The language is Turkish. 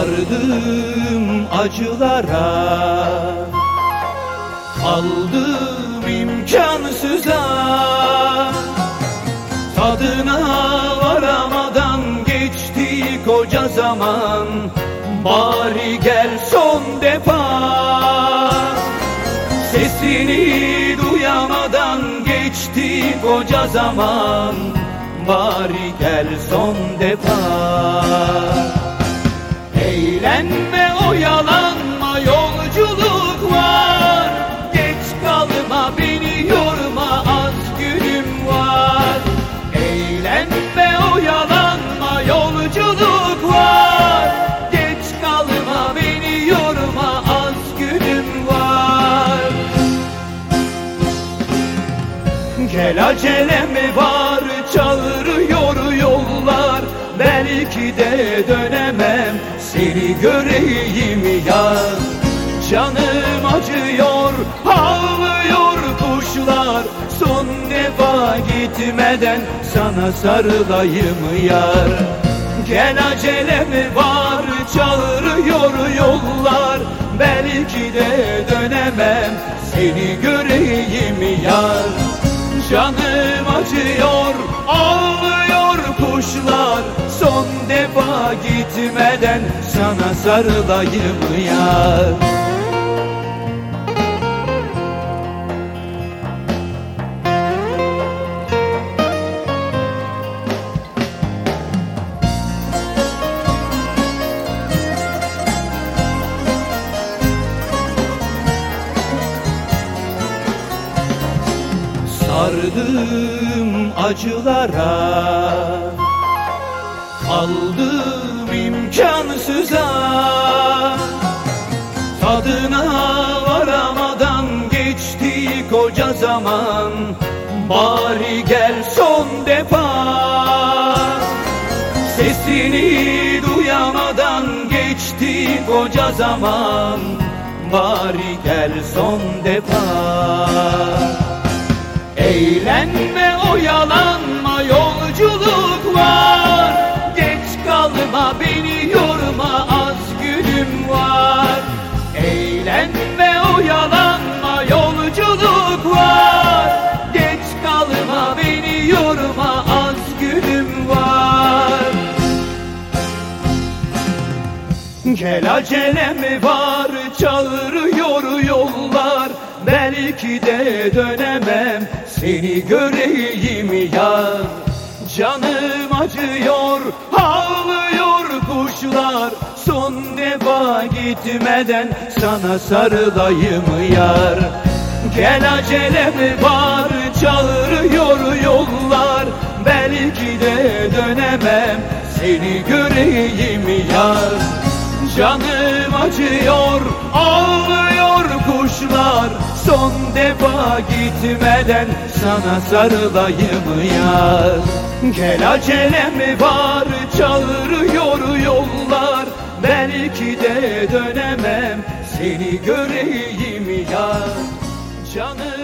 Sardım acılara, kaldım imkansıza. Tadına varamadan geçti koca zaman. Bari gel son defa, sesini duyamadan geçti koca zaman. Bari gel son defa. Eğlenme, oyalanma, yolculuk var. Geç kalma, beni yorma, az günüm var. Eğlenme, oyalanma, yolculuk var. Geç kalma, beni yorma, az günüm var. Gel, acelem var, çağırıyor yollar. Belki de dönemem, seni göreyim ya. Canım acıyor, ağlıyor kuşlar. Son defa gitmeden sana sarılayım yar. Gel, acelem var, çağırıyor yollar. Belki de dönemem, seni göreyim yar. Canım acıyor, ağlıyor kuşlar. Son defa gitmeden sana sarılayım yar. Sardım acılara, kaldım imkansıza. Tadına varamadan geçti koca zaman. Bari gel son defa, sesini duyamadan geçti koca zaman. Bari gel son defa. Eğlenme, oyalanma, yolculuk var. Geç kalma, beni yorma, az günüm var. Eğlenme, oyalanma, yolculuk var. Geç kalma, beni yorma, az günüm var. Gel, acelem var, çağırıyor yollar. Belki de dönemem, seni göreyim ya. Canım acıyor, ağlıyor kuşlar. Son defa gitmeden sana sarılayım yar. Gel, acelem var, çağırıyor yollar. Belki de dönemem, seni göreyim yar. Canım acıyor, ağlıyor kuşlar. Son defa gitmeden sana sarılayım yar. Gel, acelem var, çağırıyor yollar. Belki de dönemem, seni göreyim yar. Canım